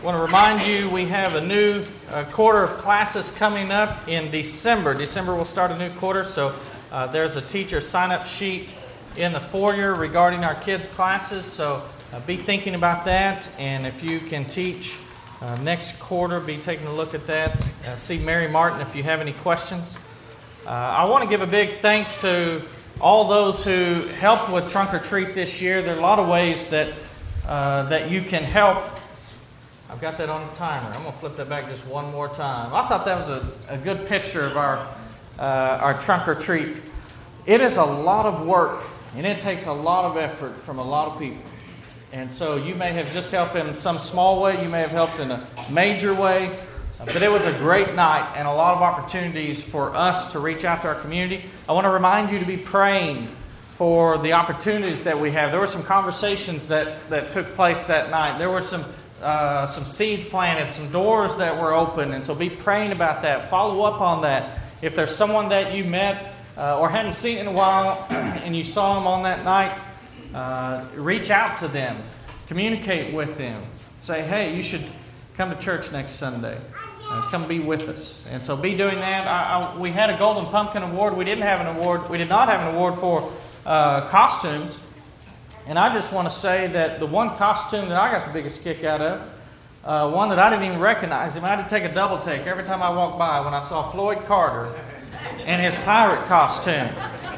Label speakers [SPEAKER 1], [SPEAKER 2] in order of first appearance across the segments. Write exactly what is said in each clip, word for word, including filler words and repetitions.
[SPEAKER 1] want to remind you we have a new uh, quarter of classes coming up in December. December we'll start a new quarter, so uh, there's a teacher sign-up sheet in the foyer regarding our kids' classes, so uh, be thinking about that, and if you can teach uh, next quarter, be taking a look at that. Uh, see Mary Martin if you have any questions. Uh, I want to give a big thanks to all those who helped with Trunk or Treat this year. There are a lot of ways that uh, that you can help. I've got that on a timer. I'm going to flip that back just one more time. I thought that was a, a good picture of our uh, our Trunk or Treat. It is a lot of work, and it takes a lot of effort from a lot of people. And so you may have just helped in some small way. You may have helped in a major way. But it was a great night and a lot of opportunities for us to reach out to our community. I want to remind you to be praying for the opportunities that we have. There were some conversations that, that took place that night. There were some uh, some seeds planted, some doors that were open. And so be praying about that. Follow up on that. If there's someone that you met uh, or hadn't seen in a while and you saw them on that night, uh, reach out to them. Communicate with them. Say, hey, you should come to church next Sunday. Uh, come be with us. And so be doing that. I, I, we had a Golden Pumpkin Award. We didn't have an award. We did not have an award for uh, costumes. And I just want to say that the one costume that I got the biggest kick out of, uh, one that I didn't even recognize him, I had to take a double take every time I walked by when I saw Floyd Carter in his pirate costume.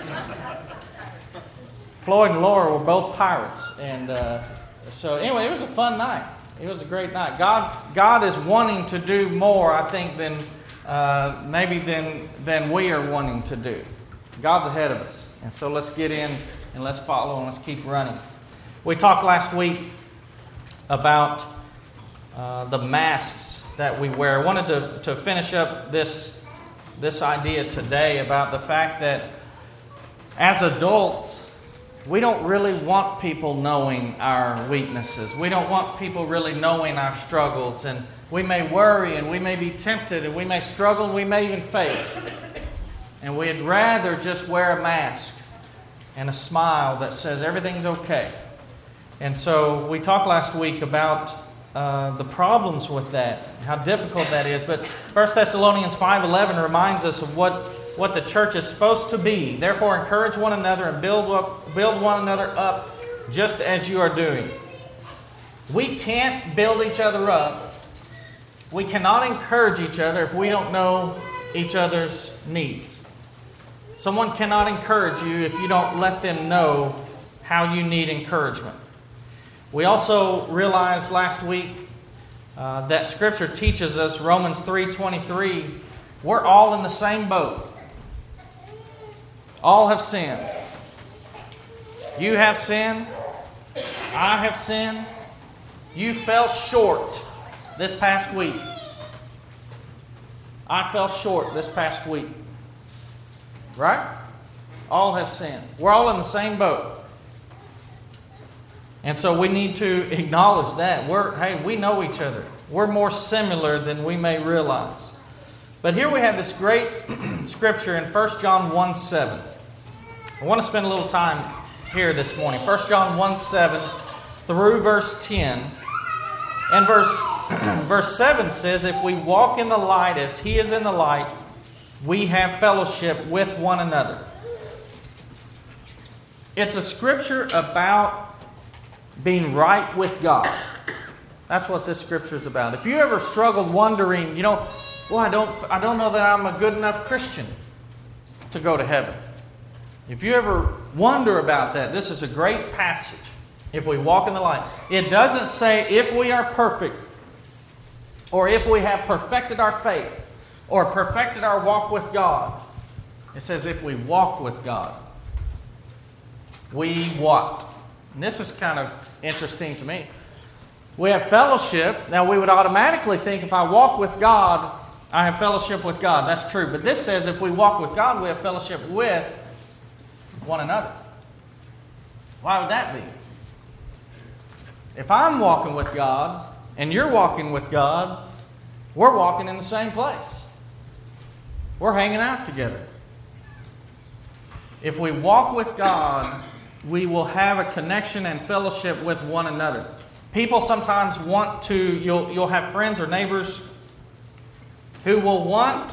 [SPEAKER 1] Floyd and Laura were both pirates. And uh, so anyway, it was a fun night. It was a great night. God, God is wanting to do more, I think, than uh, maybe than than we are wanting to do. God's ahead of us, and so let's get in and let's follow and let's keep running. We talked last week about uh, the masks that we wear. I wanted to, to finish up this this idea today about the fact that as adults, we don't really want people knowing our weaknesses. We don't want people really knowing our struggles. And we may worry and we may be tempted and we may struggle and we may even fail. And we'd rather just wear a mask and a smile that says everything's okay. And so we talked last week about uh, the problems with that, how difficult that is. But First Thessalonians five eleven reminds us of what what the church is supposed to be. Therefore, encourage one another and build up, build one another up just as you are doing. We can't build each other up. We cannot encourage each other if we don't know each other's needs. Someone cannot encourage you if you don't let them know how you need encouragement. We also realized last week uh, that Scripture teaches us, Romans three twenty-three, we're all in the same boat. All have sinned. You have sinned. I have sinned. You fell short this past week. I fell short this past week. Right? All have sinned. We're all in the same boat. And so we need to acknowledge that. We're, hey, we know each other. We're more similar than we may realize. But here we have this great scripture in First John one seven. I want to spend a little time here this morning. First John one seven through verse ten. And verse, verse seven says, if we walk in the light as He is in the light, we have fellowship with one another. It's a scripture about being right with God. That's what this scripture is about. If you ever struggled wondering, you know, well, I don't, I don't know that I'm a good enough Christian to go to heaven. If you ever wonder about that, this is a great passage. If we walk in the light. It doesn't say if we are perfect, or if we have perfected our faith, or perfected our walk with God. It says if we walk with God. We what? And this is kind of interesting to me. We have fellowship. Now we would automatically think if I walk with God, I have fellowship with God. That's true. But this says if we walk with God, we have fellowship with one another. Why would that be? If I'm walking with God and you're walking with God, we're walking in the same place. We're hanging out together. If we walk with God, we will have a connection and fellowship with one another. People sometimes want to, you'll, you'll have friends or neighbors who will want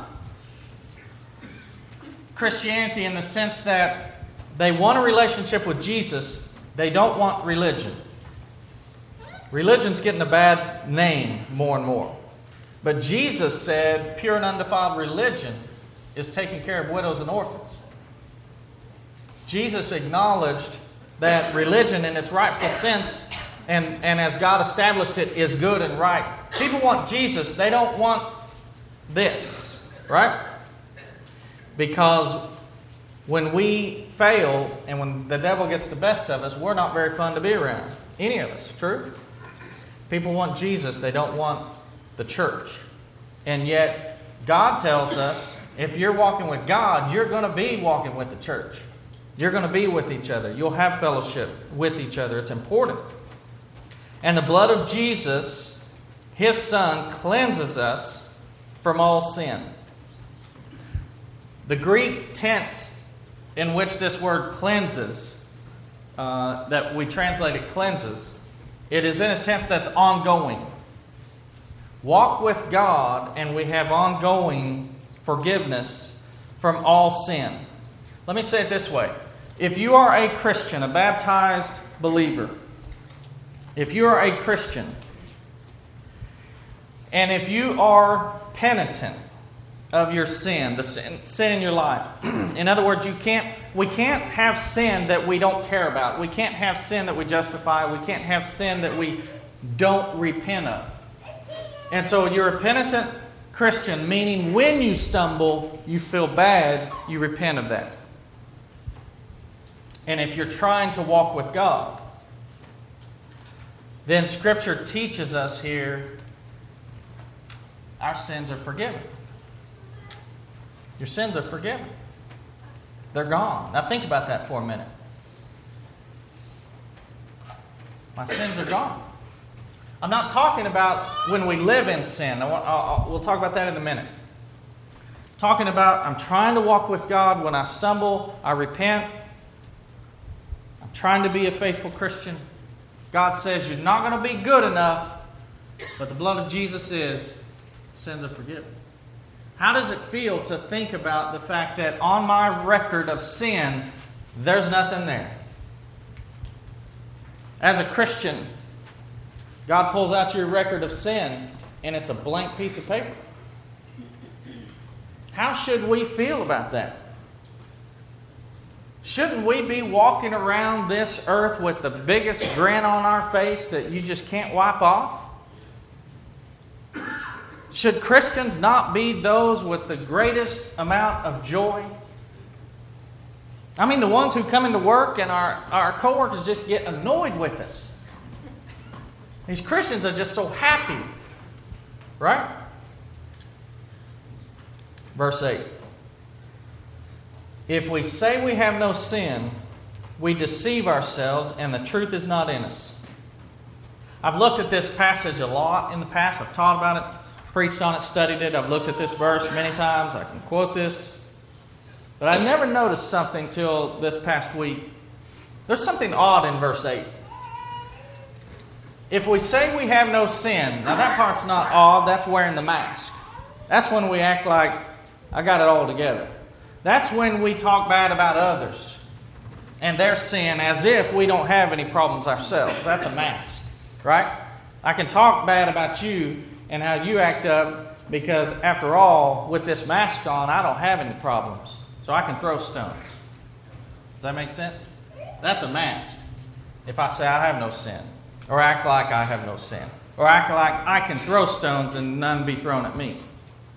[SPEAKER 1] Christianity in the sense that they want a relationship with Jesus, they don't want religion. Religion's getting a bad name more and more. But Jesus said pure and undefiled religion is taking care of widows and orphans. Jesus acknowledged that religion in its rightful sense and, and as God established it is good and right. People want Jesus. They don't want this, right? Because when we fail and when the devil gets the best of us, we're not very fun to be around. Any of us, true? People want Jesus. They don't want the church. And yet, God tells us, if you're walking with God, you're going to be walking with the church. You're going to be with each other. You'll have fellowship with each other. It's important. And the blood of Jesus, His Son, cleanses us from all sin. The Greek tense in which this word cleanses, uh, that we translate it cleanses, it is in a tense that's ongoing. Walk with God and we have ongoing forgiveness from all sin. Let me say it this way. If you are a Christian, a baptized believer, if you are a Christian, and if you are penitent of your sin, the sin, sin in your life, in other words, you can't, we can't have sin that we don't care about. We can't have sin that we justify. We can't have sin that we don't repent of. And so you're a penitent Christian, meaning when you stumble, you feel bad, you repent of that. And if you're trying to walk with God, then Scripture teaches us here our sins are forgiven. Your sins are forgiven. They're gone. Now think about that for a minute. My sins are gone. I'm not talking about when we live in sin. I want, I'll, I'll, we'll talk about that in a minute. Talking about I'm trying to walk with God. When I stumble, I repent. I'm trying to be a faithful Christian. God says you're not going to be good enough, but the blood of Jesus is, sins are forgiven. How does it feel to think about the fact that on my record of sin, there's nothing there? As a Christian, God pulls out your record of sin, and it's a blank piece of paper. How should we feel about that? Shouldn't we be walking around this earth with the biggest grin on our face that you just can't wipe off? Should Christians not be those with the greatest amount of joy? I mean, the ones who come into work and our, our coworkers just get annoyed with us. These Christians are just so happy. Right? Verse eight. If we say we have no sin, we deceive ourselves and the truth is not in us. I've looked at this passage a lot in the past. I've taught about it, preached on it, studied it. I've looked at this verse many times. I can quote this. But I never noticed something till this past week. There's something odd in verse eight. If we say we have no sin, now that part's not odd, that's wearing the mask. That's when we act like, I got it all together. That's when we talk bad about others and their sin as if we don't have any problems ourselves. That's a mask, right? I can talk bad about you and how you act up because, after all, with this mask on, I don't have any problems. So I can throw stones. Does that make sense? That's a mask. If I say I have no sin, or act like I have no sin, or act like I can throw stones and none be thrown at me.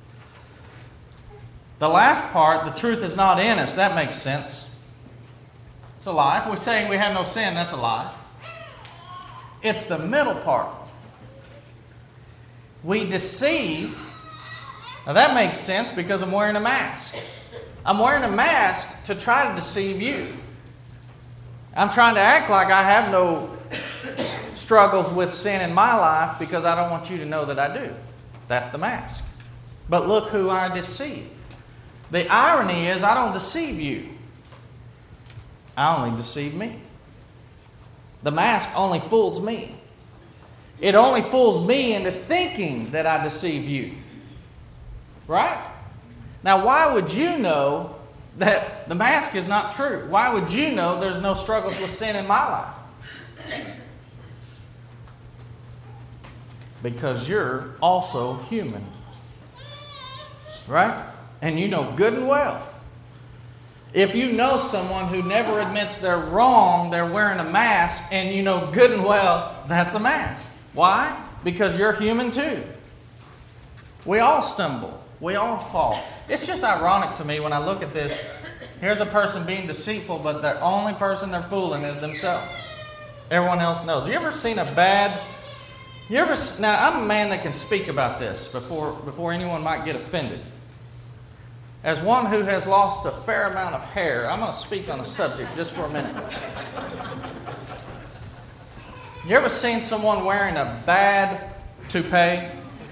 [SPEAKER 1] The last part, the truth is not in us, that makes sense. It's a lie. If we're saying we have no sin, that's a lie. It's the middle part. We deceive. Now that makes sense because I'm wearing a mask. I'm wearing a mask to try to deceive you. I'm trying to act like I have no struggles with sin in my life because I don't want you to know that I do. That's the mask. But look who I deceive. The irony is I don't deceive you. I only deceive me. The mask only fools me. It only fools me into thinking that I deceive you. Right? Now, why would you know that the mask is not true? Why would you know there's no struggles with sin in my life? Because you're also human. Right? And you know good and well. If you know someone who never admits they're wrong, they're wearing a mask, and you know good and well that's a mask. Why? Because you're human too. We all stumble. We all fall. It's just ironic to me when I look at this. Here's a person being deceitful, but the only person they're fooling is themselves. Everyone else knows. You ever seen a bad... You ever... Now, I'm a man that can speak about this before, before anyone might get offended. As one who has lost a fair amount of hair, I'm going to speak on a subject just for a minute. You ever seen someone wearing a bad toupee?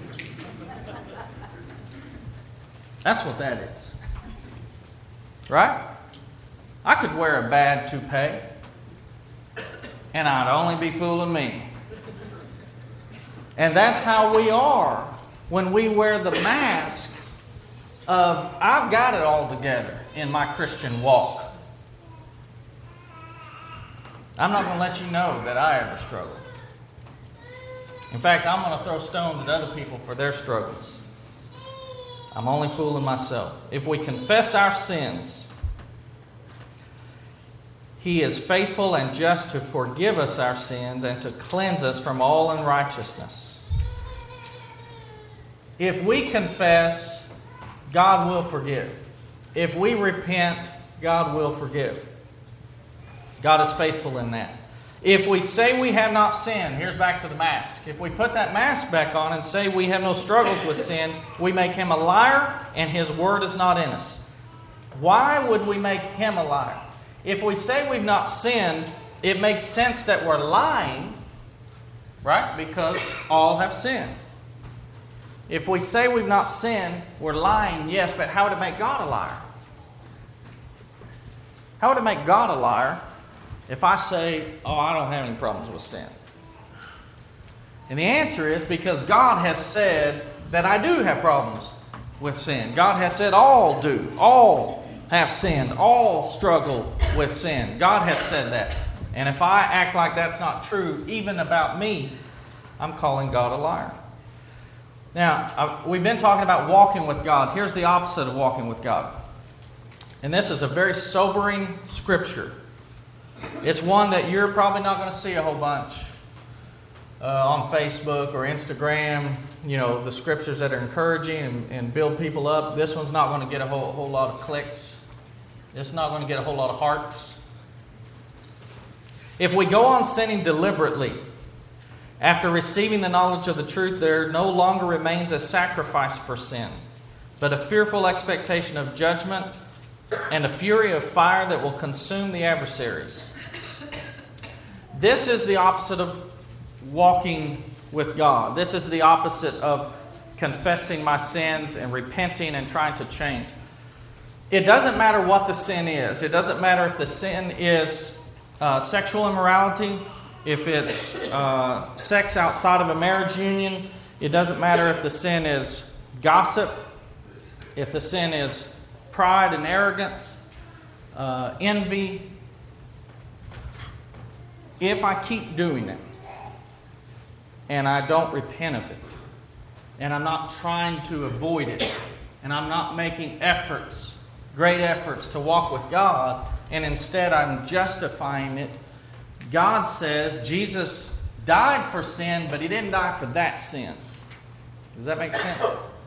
[SPEAKER 1] That's what that is. Right? I could wear a bad toupee, and I'd only be fooling me. And that's how we are when we wear the mask of, I've got it all together in my Christian walk. I'm not going to let you know that I ever struggle. In fact, I'm going to throw stones at other people for their struggles. I'm only fooling myself. If we confess our sins, He is faithful and just to forgive us our sins and to cleanse us from all unrighteousness. If we confess, God will forgive. If we repent, God will forgive. God is faithful in that. If we say we have not sinned, here's back to the mask. If we put that mask back on and say we have no struggles with sin, we make Him a liar and His word is not in us. Why would we make Him a liar? If we say we've not sinned, it makes sense that we're lying, right? Because all have sinned. If we say we've not sinned, we're lying, yes, but how would it make God a liar? How would it make God a liar if I say, oh, I don't have any problems with sin? And the answer is because God has said that I do have problems with sin. God has said all do. All have sinned. All struggle with sin. God has said that. And if I act like that's not true, even about me, I'm calling God a liar. Now, I've, we've been talking about walking with God. Here's the opposite of walking with God. And this is a very sobering scripture. It's one that you're probably not going to see a whole bunch uh, on Facebook or Instagram. You know, the scriptures that are encouraging and, and build people up. This one's not going to get a whole, whole lot of clicks. It's not going to get a whole lot of hearts. If we go on sinning deliberately, after receiving the knowledge of the truth, there no longer remains a sacrifice for sin, but a fearful expectation of judgment and a fury of fire that will consume the adversaries. This is the opposite of walking with God. This is the opposite of confessing my sins and repenting and trying to change. It doesn't matter what the sin is. It doesn't matter if the sin is uh, sexual immorality, if it's uh, sex outside of a marriage union. It doesn't matter if the sin is gossip, if the sin is pride and arrogance, uh, envy. If I keep doing it and I don't repent of it, and I'm not trying to avoid it, and I'm not making efforts, great efforts to walk with God, and instead I'm justifying it, God says Jesus died for sin, but He didn't die for that sin. Does that make sense?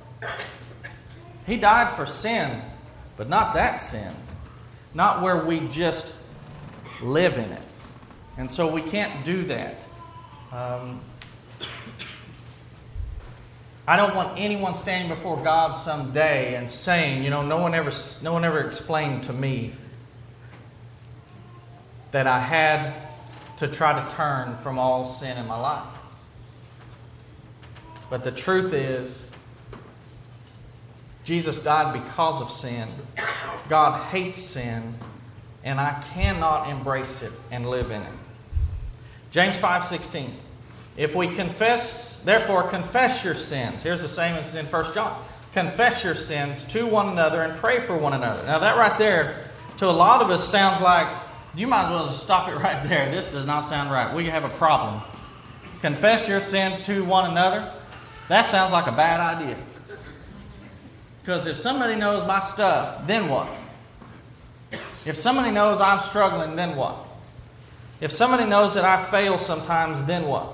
[SPEAKER 1] He died for sin, but not that sin. Not where we just live in it. And so we can't do that. Um, I don't want anyone standing before God someday and saying, you know, no one ever, no one ever explained to me that I had to try to turn from all sin in my life. But the truth is, Jesus died because of sin. God hates sin, and I cannot embrace it and live in it. James five sixteen. If we confess, therefore confess your sins. Here's the same as in First John. Confess your sins to one another and pray for one another. Now that right there, to a lot of us sounds like, you might as well just stop it right there. This does not sound right. We have a problem. Confess your sins to one another. That sounds like a bad idea. Because if somebody knows my stuff, then what? If somebody knows I'm struggling, then what? If somebody knows that I fail sometimes, then what?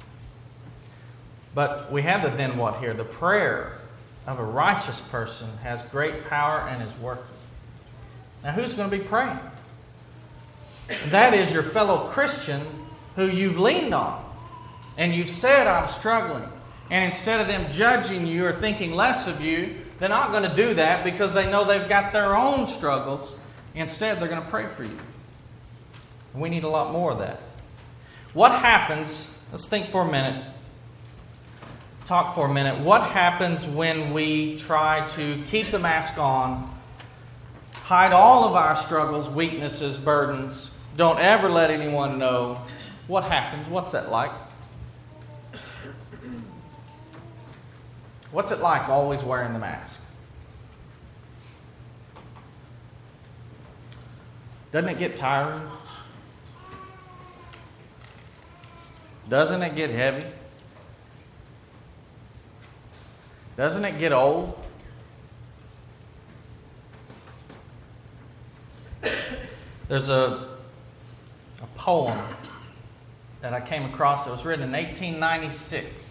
[SPEAKER 1] But we have the then what here. The prayer of a righteous person has great power and is working. Now who's going to be praying? That is your fellow Christian who you've leaned on. And you've said, I'm struggling. And instead of them judging you or thinking less of you, they're not going to do that because they know they've got their own struggles. Instead, they're going to pray for you. We need a lot more of that. What happens, let's think for a minute, talk for a minute. What happens when we try to keep the mask on, hide all of our struggles, weaknesses, burdens, don't ever let anyone know? What happens? What's that like? What's it like always wearing the mask? Doesn't it get tiring? Doesn't it get heavy? Doesn't it get old? There's a, a poem that I came across that was written in eighteen ninety-six.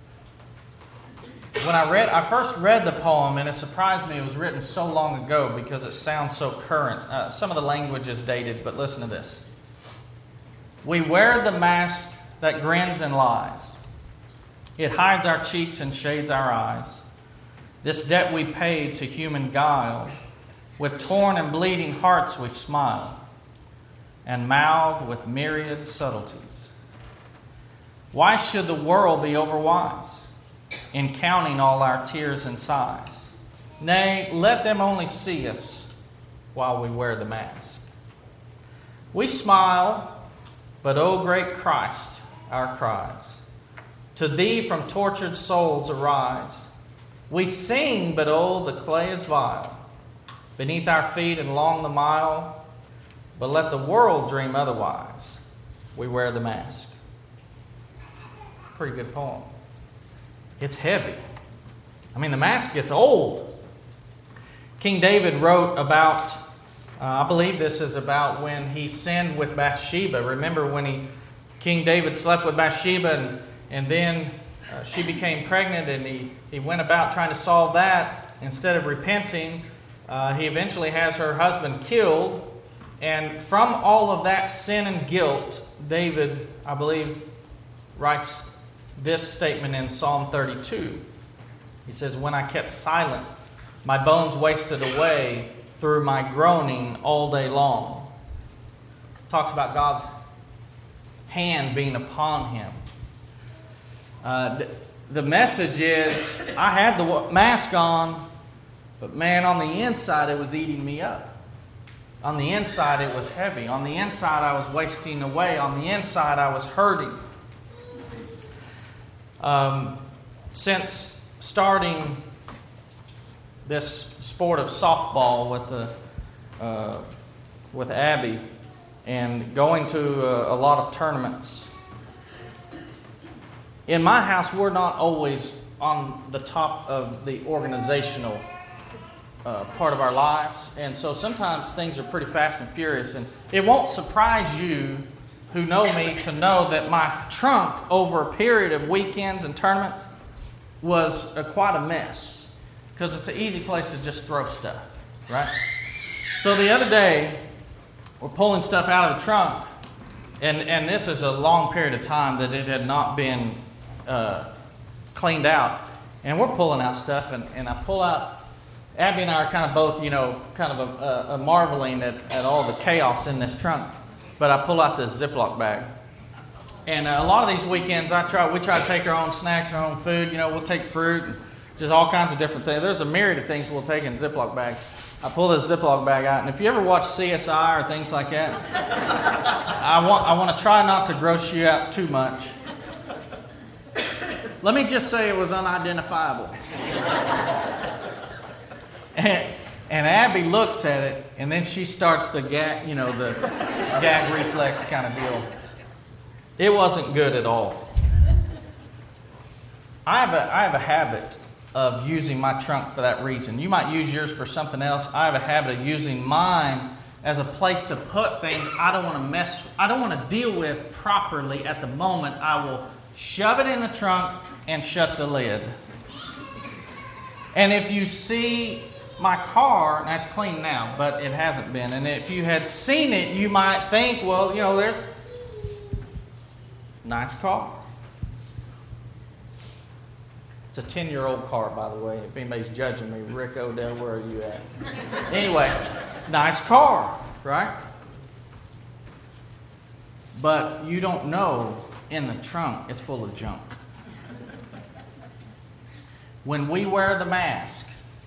[SPEAKER 1] When I read, I first read the poem, and it surprised me it was written so long ago because it sounds so current. Uh, some of the language is dated, but listen to this. We wear the mask that grins and lies. It hides our cheeks and shades our eyes. This debt we paid to human guile. With torn and bleeding hearts we smile, and mouth with myriad subtleties. Why should the world be overwise in counting all our tears and sighs? Nay, let them only see us while we wear the mask. We smile, but O great Christ, our cries to Thee from tortured souls arise. We sing, but oh, the clay is vile beneath our feet and long the mile. But let the world dream otherwise. We wear the mask. Pretty good poem. It's heavy. I mean, the mask gets old. King David wrote about, uh, I believe this is about when he sinned with Bathsheba. Remember when he, King David slept with Bathsheba and, and then uh, she became pregnant, and he, he went about trying to solve that. Instead of repenting, uh, he eventually has her husband killed. And from all of that sin and guilt, David, I believe, writes this statement in Psalm thirty-two. He says, when I kept silent, my bones wasted away through my groaning all day long. Talks about God's hand being upon him. Uh, the message is, I had the mask on, but man, on the inside it was eating me up. On the inside it was heavy. On the inside I was wasting away. On the inside I was hurting. Um, since starting this sport of softball with the uh, with Abby and going to a, a lot of tournaments, in my house we're not always on the top of the organizational uh, part of our lives, and so sometimes things are pretty fast and furious. And it won't surprise you who know me to know that my trunk over a period of weekends and tournaments was a, quite a mess, because it's an easy place to just throw stuff, right? So the other day, we're pulling stuff out of the trunk, and, and this is a long period of time that it had not been uh, cleaned out, and we're pulling out stuff, and, and I pull out, Abby and I are kind of both, you know, kind of a, a, a marveling at, at all the chaos in this trunk. But I pull out this Ziploc bag. And uh, a lot of these weekends, I try. we try to take our own snacks, our own food. You know, we'll take fruit, and just all kinds of different things. There's a myriad of things we'll take in a Ziploc bag. I pull this Ziploc bag out, and if you ever watch C S I or things like that, I want I want to try not to gross you out too much. Let me just say it was unidentifiable. and, and Abby looks at it, and then she starts the gag, you know, the gag reflex kind of deal. It wasn't good at all. I have a I have a habit of using my trunk for that reason. You might use yours for something else. I have a habit of using mine as a place to put things I don't want to mess, I don't want to deal with properly at the moment. I will shove it in the trunk and shut the lid. And if you see my car, and it's clean now, but it hasn't been. And if you had seen it, you might think, well, you know, there's nice car. It's a ten-year-old car, by the way. If anybody's judging me, Rick Odell, where are you at? Anyway, nice car, right? But you don't know in the trunk it's full of junk. When we wear the mask,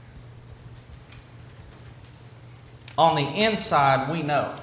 [SPEAKER 1] on the inside we know.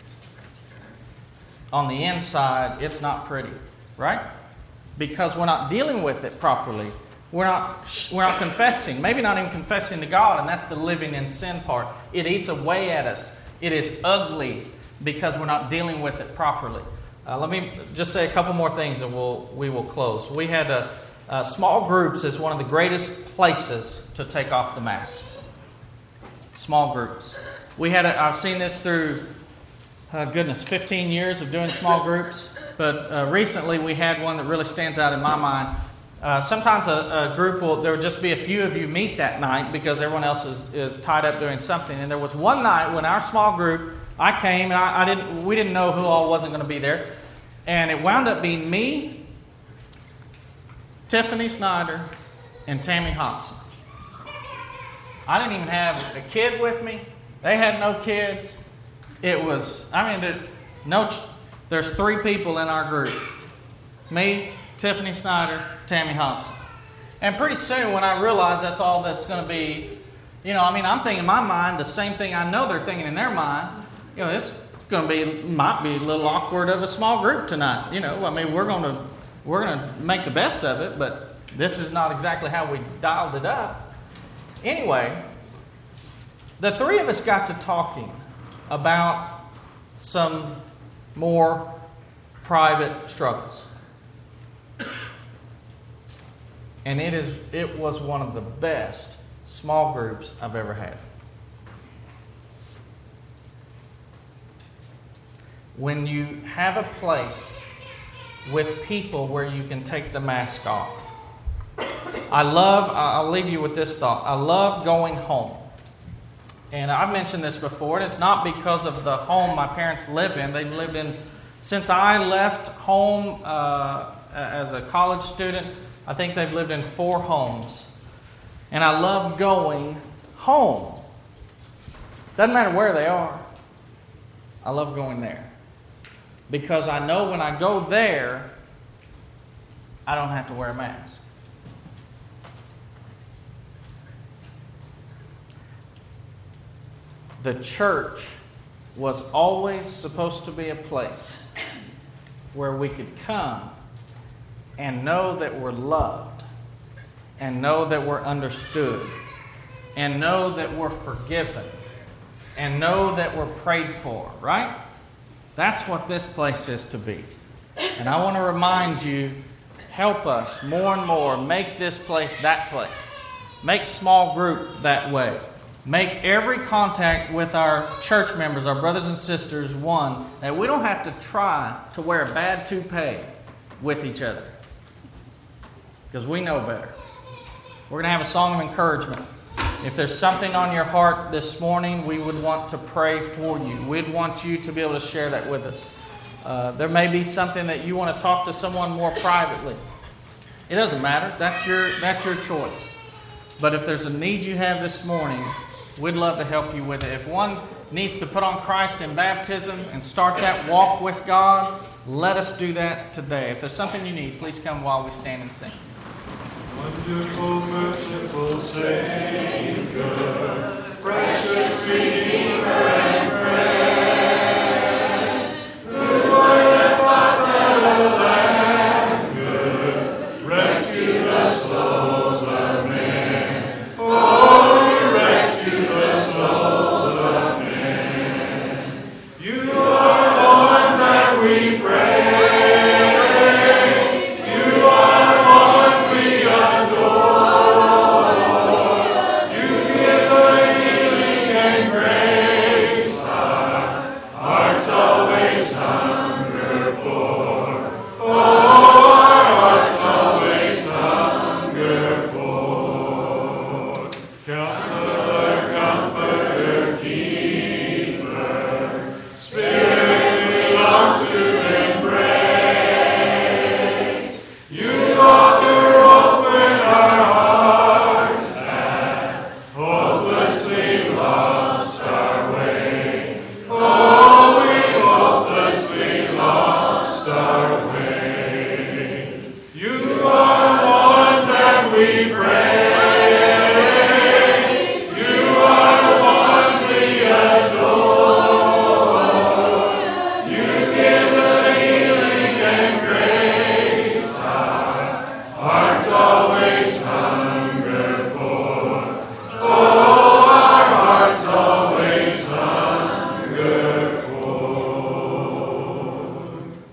[SPEAKER 1] On the inside it's not pretty, right? Because we're not dealing with it properly. We're not, we're not confessing, maybe not even confessing to God, and that's the living in sin part. It eats away at us. It is ugly because we're not dealing with it properly. Uh, let me just say a couple more things and we'll, we will close. We had a, uh, small groups is one of the greatest places to take off the mask. Small groups. We had a, I've seen this through, uh, goodness, fifteen years of doing small groups, but uh, recently we had one that really stands out in my mind. Uh, sometimes a, a group will, there will just be a few of you meet that night because everyone else is, is tied up doing something. And there was one night when our small group, I came and I, I didn't, we didn't know who all wasn't going to be there. And it wound up being me, Tiffany Snyder, and Tammy Hobson. I didn't even have a kid with me. They had no kids. It was, I mean, there, no, there's three people in our group. Me, Tiffany Snyder, Tammy Hobson. And pretty soon when I realized that's all that's going to be, you know, I mean, I'm thinking in my mind the same thing I know they're thinking in their mind. You know, this is going to be, might be a little awkward of a small group tonight. You know, I mean, we're going to, we're going to make the best of it, but this is not exactly how we dialed it up. Anyway, the three of us got to talking about some more private struggles. And it is it was one of the best small groups I've ever had. When you have a place with people where you can take the mask off. I love, I'll leave you with this thought. I love going home. And I've mentioned this before, and it's not because of the home my parents live in. They've lived in, since I left home uh, as a college student, I think they've lived in four homes. And I love going home. Doesn't matter where they are. I love going there. Because I know when I go there, I don't have to wear a mask. The church was always supposed to be a place where we could come and know that we're loved, and know that we're understood, and know that we're forgiven, and know that we're prayed for, right? That's what this place is to be. And I want to remind you, help us more and more make this place that place. Make small group that way. Make every contact with our church members, our brothers and sisters, one, that we don't have to try to wear a bad toupee with each other. Because we know better. We're going to have a song of encouragement. If there's something on your heart this morning, we would want to pray for you. We'd want you to be able to share that with us. Uh, there may be something that you want to talk to someone more privately. It doesn't matter. That's your, that's your choice. But if there's a need you have this morning, we'd love to help you with it. If one needs to put on Christ in baptism and start that walk with God, let us do that today. If there's something you need, please come while we stand and sing.
[SPEAKER 2] Wonderful, merciful Savior.